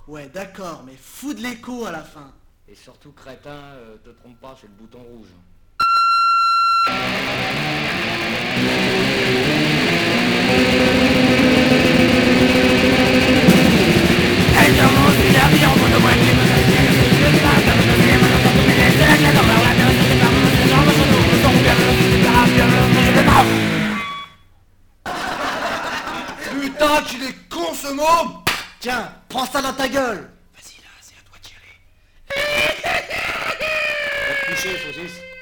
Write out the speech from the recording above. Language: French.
Ouais, d'accord, mais fous de l'écho à la fin. Et surtout, crétin, te trompe pas, c'est le bouton rouge. Putain, qu'il est con ce môme! Tiens, prends ça dans ta gueule. Vas-y là, c'est à toi de gérer. Va te coucher, saucisse.